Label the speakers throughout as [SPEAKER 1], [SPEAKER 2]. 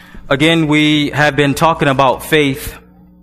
[SPEAKER 1] Again, we have been talking about faith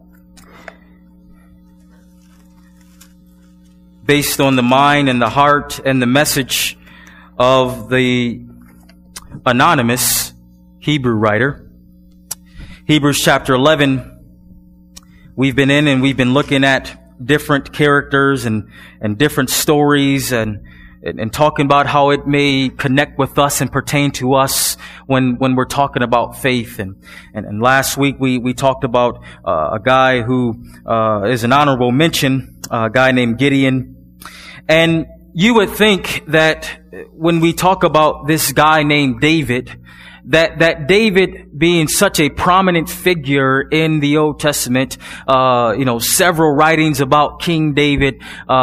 [SPEAKER 1] based on the mind and the heart and the message of the anonymous Hebrew writer. Hebrews chapter 11, we've been in and we've been looking at different characters and different stories and talking about how it may connect with us and pertain to us when we're talking about faith. And last week we talked about a guy who is an honorable mention, a guy named Gideon. And you would think that when we talk about this guy named David, that David being such a prominent figure in the Old Testament, several writings about King David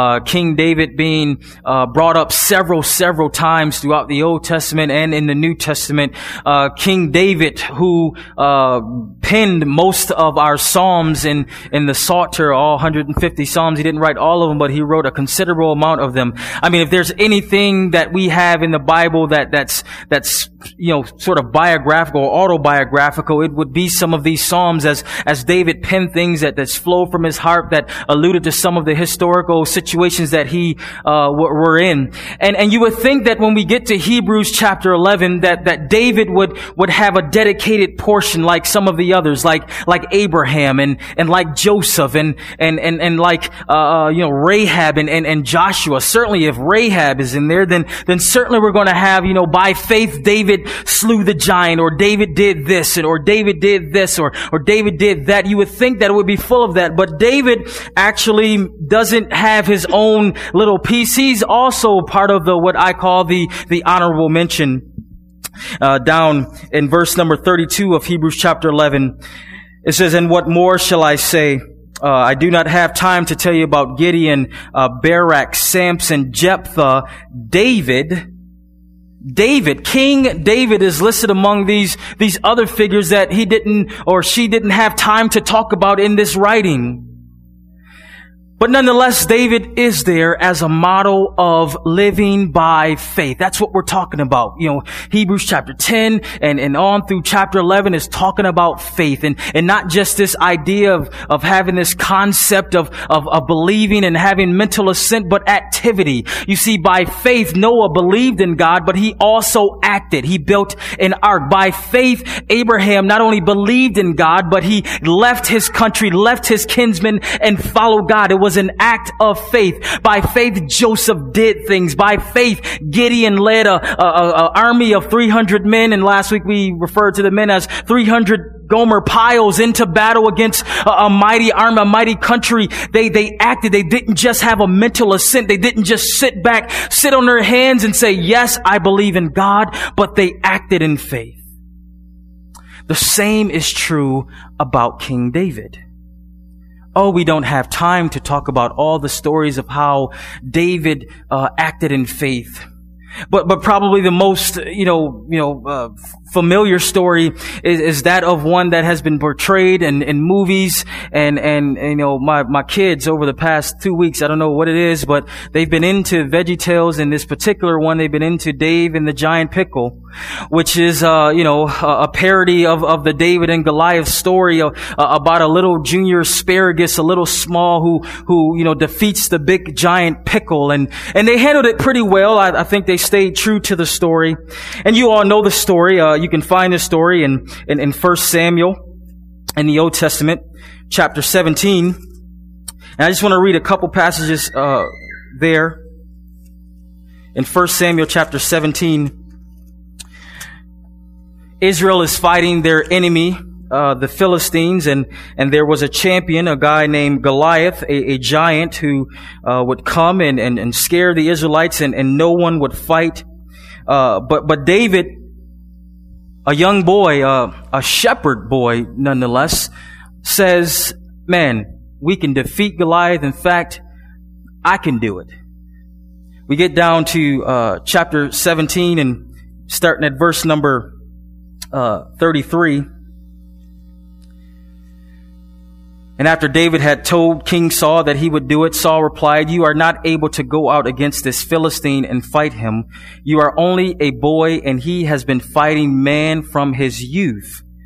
[SPEAKER 1] being brought up several times throughout the Old Testament and in the New Testament. King David, who penned most of our Psalms in the Psalter, all 150 Psalms. He didn't write all of them, but he wrote a considerable amount of them. I mean, if there's anything that we have in the Bible that's sort of biographical or autobiographical, it would be some of these Psalms as David penned things that's flowed from his heart that alluded to some of the historical situations that he were in. And you would think that when we get to Hebrews chapter 11 that David would have a dedicated portion like some of the others, like Abraham and like Joseph and like Rahab and Joshua. Certainly if Rahab is in there, then certainly we're going to have, by faith David slew the giant, or David did this, or David did this, or David did that. You would think that it would be full of that. But David actually doesn't have his own little piece. He's also part of what I call the honorable mention. Down in verse number 32 of Hebrews chapter 11, it says, "And what more shall I say? I do not have time to tell you about Gideon, Barak, Samson, Jephthah, David, King David is listed among these other figures that he didn't or she didn't have time to talk about in this writing. But nonetheless, David is there as a model of living by faith. That's what we're talking about. Hebrews chapter 10 and on through chapter 11 is talking about faith and not just this idea of having this concept of believing and having mental assent, but activity. You see, by faith, Noah believed in God, but he also acted. He built an ark. By faith, Abraham not only believed in God, but he left his country, left his kinsmen, and followed God. It was an act of faith. By faith, Joseph did things. By faith, Gideon led a army of 300 men, and last week we referred to the men as 300 Gomer piles into battle against a mighty army, a mighty country. They acted. They didn't just have a mental assent. They didn't just sit back, sit on their hands and say, yes, I believe in God, but they acted in faith. The same is true about King David. Oh, we don't have time to talk about all the stories of how David acted in faith. But probably the most, familiar story is that of one that has been portrayed in movies and my kids over the past 2 weeks, I don't know what it is, but they've been into VeggieTales, and this particular one, they've been into Dave and the Giant Pickle, which is, a parody of the David and Goliath story about a little junior asparagus, a little small who defeats the big giant pickle. And they handled it pretty well. I think they stayed true to the story. And you all know the story. You can find this story in 1 Samuel in the Old Testament, chapter 17. And I just want to read a couple passages there. In 1 Samuel chapter 17, Israel is fighting their enemy, the Philistines, and there was a champion, a guy named Goliath, a giant who would come and scare the Israelites, and no one would fight. But David, a young boy, a shepherd boy nonetheless, says, man, we can defeat Goliath. In fact, I can do it. We get down to chapter 17 and starting at verse number 33. And after David had told King Saul that he would do it, Saul replied, "You are not able to go out against this Philistine and fight him. You are only a boy, and he has been fighting man from his youth."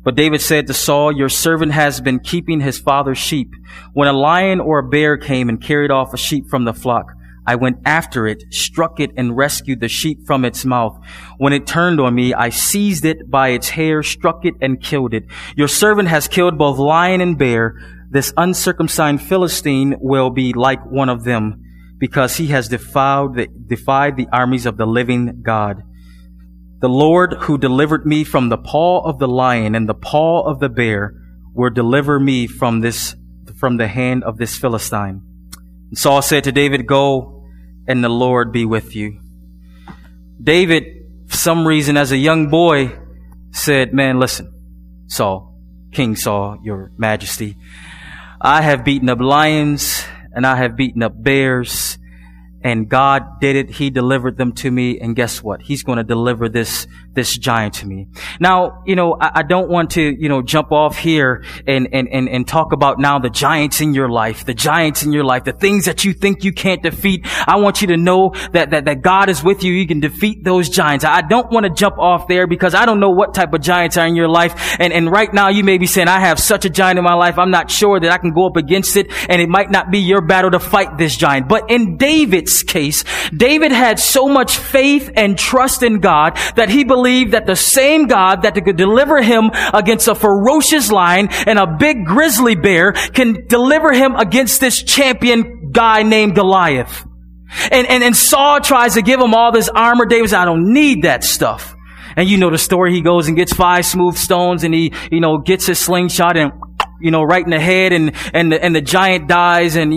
[SPEAKER 1] But David said to Saul, your servant has been keeping his father's sheep. When a lion or a bear came and carried off a sheep from the flock, I went after it, struck it, and rescued the sheep from its mouth. When it turned on me, I seized it by its hair, struck it, and killed it. Your servant has killed both lion and bear. This uncircumcised Philistine will be like one of them, because he has defied the armies of the living God. The Lord who delivered me from the paw of the lion and the paw of the bear will deliver me from the hand of this Philistine. And Saul said to David, go, and the Lord be with you. David, for some reason, as a young boy, said, man, listen, Saul, King Saul, your majesty, I have beaten up lions and I have beaten up bears, and God did it. He delivered them to me. And guess what? He's going to deliver this giant to me. Now, I don't want to, jump off here and talk about now the giants in your life, the things that you think you can't defeat. I want you to know that God is with you. You can defeat those giants. I don't want to jump off there because I don't know what type of giants are in your life. And right now you may be saying, I have such a giant in my life. I'm not sure that I can go up against it. And it might not be your battle to fight this giant. But in David's case, David had so much faith and trust in God that he believed that the same God that could deliver him against a ferocious lion and a big grizzly bear can deliver him against this champion guy named Goliath. And Saul tries to give him all this armor. David says, I don't need that stuff. And you know the story. He goes and gets 5 smooth stones and he, gets his slingshot and right in the head, and the giant dies, and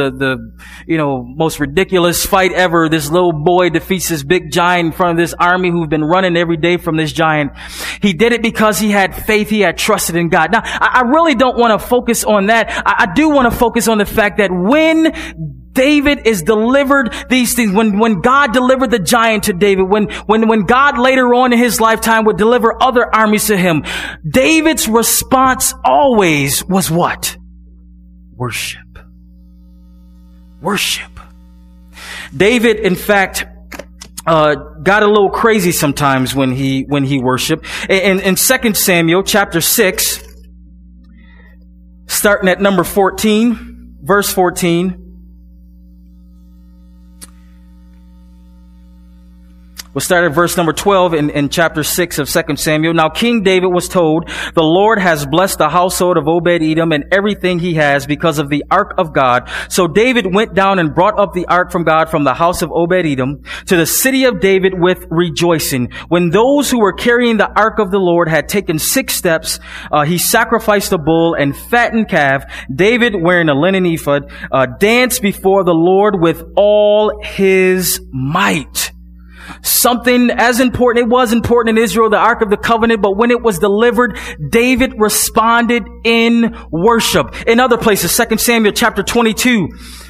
[SPEAKER 1] the most ridiculous fight ever. This little boy defeats this big giant in front of this army who've been running every day from this giant. He did it because he had faith, he had trusted in God. Now, I really don't want to focus on that. I do want to focus on the fact that when David is delivered these things, when God delivered the giant to David, when God later on in his lifetime would deliver other armies to him, David's response always was what? Worship. Worship. David, in fact, got a little crazy sometimes when he worshiped. In 2 Samuel chapter 6, starting at number 14, verse 14, we'll start at verse number 12 in chapter 6 of 2 Samuel. Now King David was told, the Lord has blessed the household of Obed-Edom and everything he has because of the ark of God. So David went down and brought up the ark from God from the house of Obed-Edom to the city of David with rejoicing. When those who were carrying the ark of the Lord had taken 6 steps, he sacrificed a bull and fattened calf. David, wearing a linen ephod, danced before the Lord with all his might. Something as important, it was important in Israel, the Ark of the Covenant, but when it was delivered, David responded in worship. In other places, 2 Samuel chapter 22,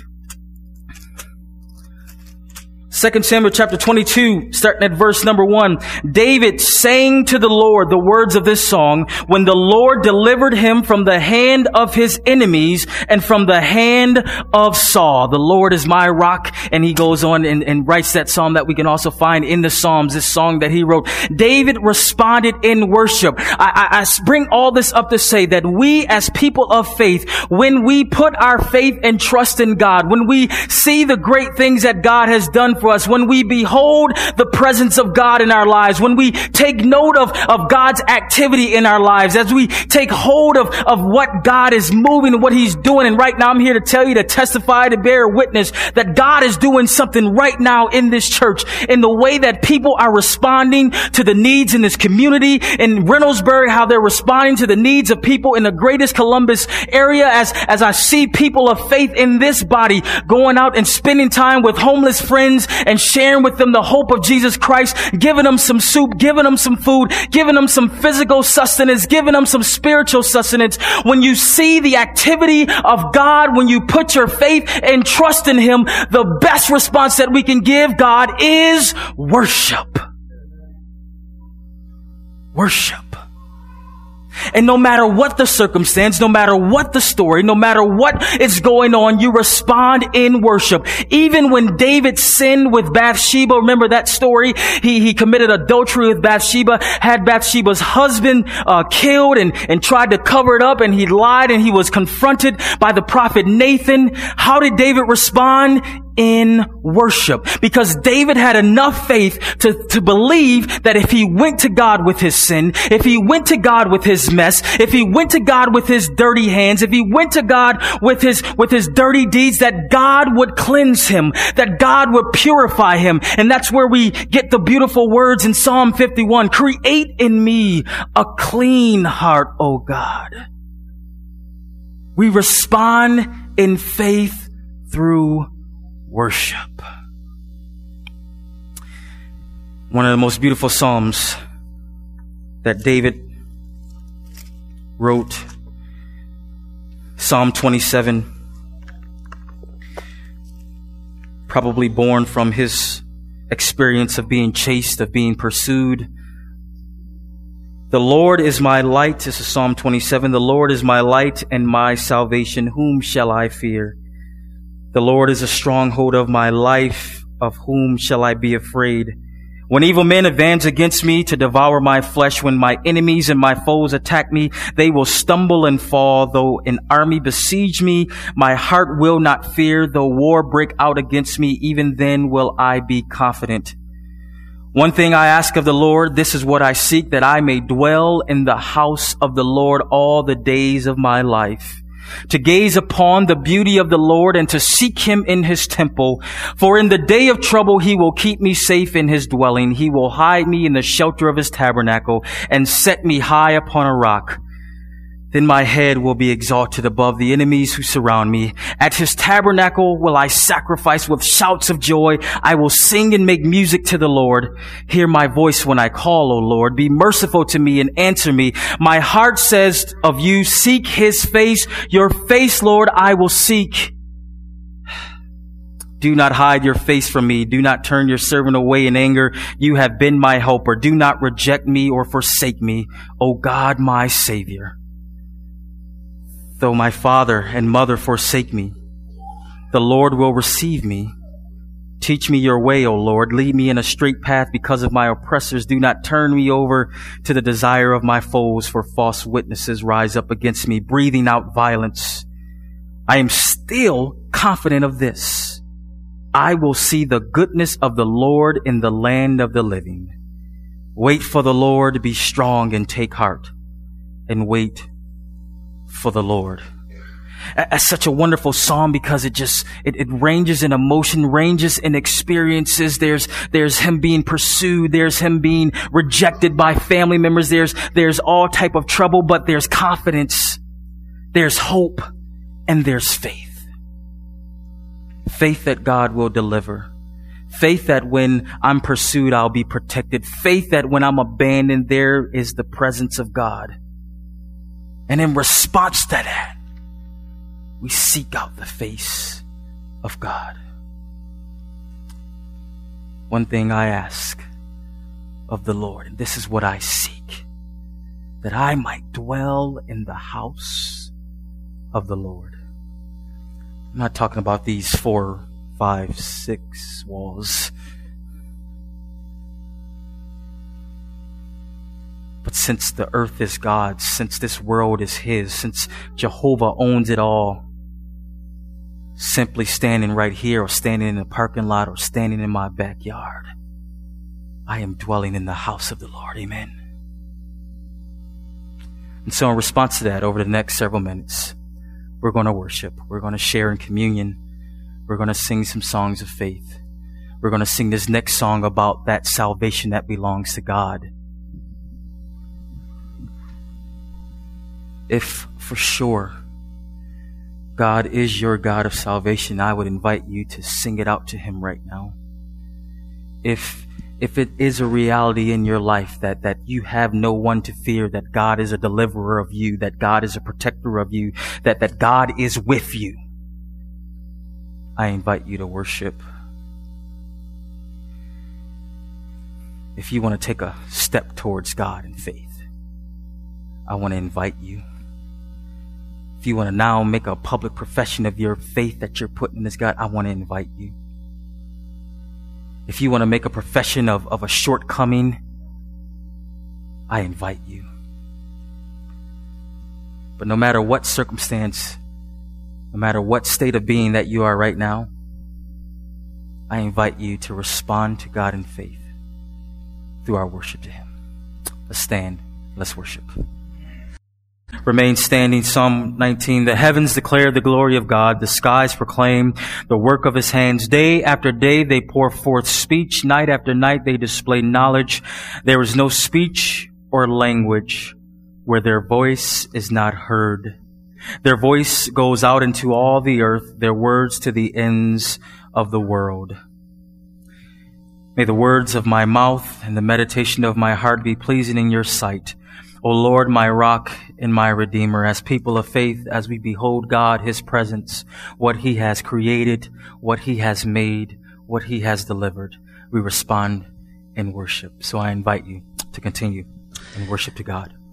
[SPEAKER 1] 2 Samuel chapter 22, starting at verse number 1. David sang to the Lord the words of this song when the Lord delivered him from the hand of his enemies and from the hand of Saul. The Lord is my rock. And he goes on and writes that psalm that we can also find in the Psalms, this song that he wrote. David responded in worship. I bring all this up to say that we as people of faith, when we put our faith and trust in God, when we see the great things that God has done for us, when we behold the presence of God in our lives, when we take note of God's activity in our lives, as we take hold of what God is moving and what he's doing. And right now I'm here to tell you, to testify, to bear witness that God is doing something right now in this church, in the way that people are responding to the needs in this community, in Reynoldsburg, how they're responding to the needs of people in the greatest Columbus area, as I see people of faith in this body going out and spending time with homeless friends and sharing with them the hope of Jesus Christ, giving them some soup, giving them some food, giving them some physical sustenance, giving them some spiritual sustenance. When you see the activity of God, when you put your faith and trust in him, the best response that we can give God is worship. Worship. And no matter what the circumstance, no matter what the story, no matter what is going on, you respond in worship. Even when David sinned with Bathsheba, remember that story? He committed adultery with Bathsheba, had Bathsheba's husband killed and tried to cover it up, and he lied, and he was confronted by the prophet Nathan. How did David respond? In worship. Because David had enough faith to believe that if he went to God with his sin, if he went to God with his mess, if he went to God with his dirty hands, if he went to God with his dirty deeds, that God would cleanse him, that God would purify him. And that's where we get the beautiful words in Psalm 51. Create in me a clean heart, O God. We respond in faith through worship. One of the most beautiful Psalms that David wrote, Psalm 27, probably born from his experience of being chased, of being pursued. The Lord is my light. This is Psalm 27. The Lord is my light and my salvation. Whom shall I fear? The Lord is a stronghold of my life. Of whom shall I be afraid? When evil men advance against me to devour my flesh, when my enemies and my foes attack me, they will stumble and fall. Though an army besiege me, my heart will not fear. Though war break out against me, even then will I be confident. One thing I ask of the Lord, this is what I seek, that I may dwell in the house of the Lord all the days of my life, to gaze upon the beauty of the Lord and to seek him in his temple. For in the day of trouble he will keep me safe in his dwelling. He will hide me in the shelter of his tabernacle and set me high upon a rock. Then my head will be exalted above the enemies who surround me. At his tabernacle will I sacrifice with shouts of joy. I will sing and make music to the Lord. Hear my voice when I call, O Lord. Be merciful to me and answer me. My heart says of you, seek his face. Your face, Lord, I will seek. Do not hide your face from me. Do not turn your servant away in anger. You have been my helper. Do not reject me or forsake me, O God, my Savior. Though my father and mother forsake me, the Lord will receive me. Teach me your way, O Lord. Lead me in a straight path because of my oppressors. Do not turn me over to the desire of my foes, for false witnesses rise up against me, breathing out violence. I am still confident of this. I will see the goodness of the Lord in the land of the living. Wait for the Lord, be strong and take heart, and wait for the Lord. That's such a wonderful psalm because it ranges in emotion, ranges in experiences. There's him being pursued. There's him being rejected by family members. There's all type of trouble, but there's confidence. There's hope, and there's faith. Faith that God will deliver. Faith that when I'm pursued, I'll be protected. Faith that when I'm abandoned, there is the presence of God. And in response to that, we seek out the face of God. One thing I ask of the Lord, and this is what I seek, that I might dwell in the house of the Lord. I'm not talking about these 4, 5, 6 walls. But since the earth is God's, since this world is his, since Jehovah owns it all, simply standing right here or standing in the parking lot or standing in my backyard, I am dwelling in the house of the Lord. Amen. And so in response to that, over the next several minutes, we're going to worship. We're going to share in communion. We're going to sing some songs of faith. We're going to sing this next song about that salvation that belongs to God. If for sure God is your God of salvation, I would invite you to sing it out to him right now. If it is a reality in your life that you have no one to fear, that God is a deliverer of you, that God is a protector of you, that God is with you, I invite you to worship. If you want to take a step towards God in faith, I want to invite you. If you want to now make a public profession of your faith that you're putting in this God, I want to invite you. If you want to make a profession of a shortcoming, I invite you. But no matter what circumstance, no matter what state of being that you are right now, I invite you to respond to God in faith through our worship to Him. Let's stand. Let's worship. Remain standing. Psalm 19. The heavens declare the glory of God. The skies proclaim the work of His hands. Day after day they pour forth speech. Night after night they display knowledge. There is no speech or language where their voice is not heard. Their voice goes out into all the earth, their words to the ends of the world. May the words of my mouth and the meditation of my heart be pleasing in your sight, O Lord, my rock and my redeemer. As people of faith, as we behold God, His presence, what He has created, what He has made, what He has delivered, we respond in worship. So I invite you to continue in worship to God.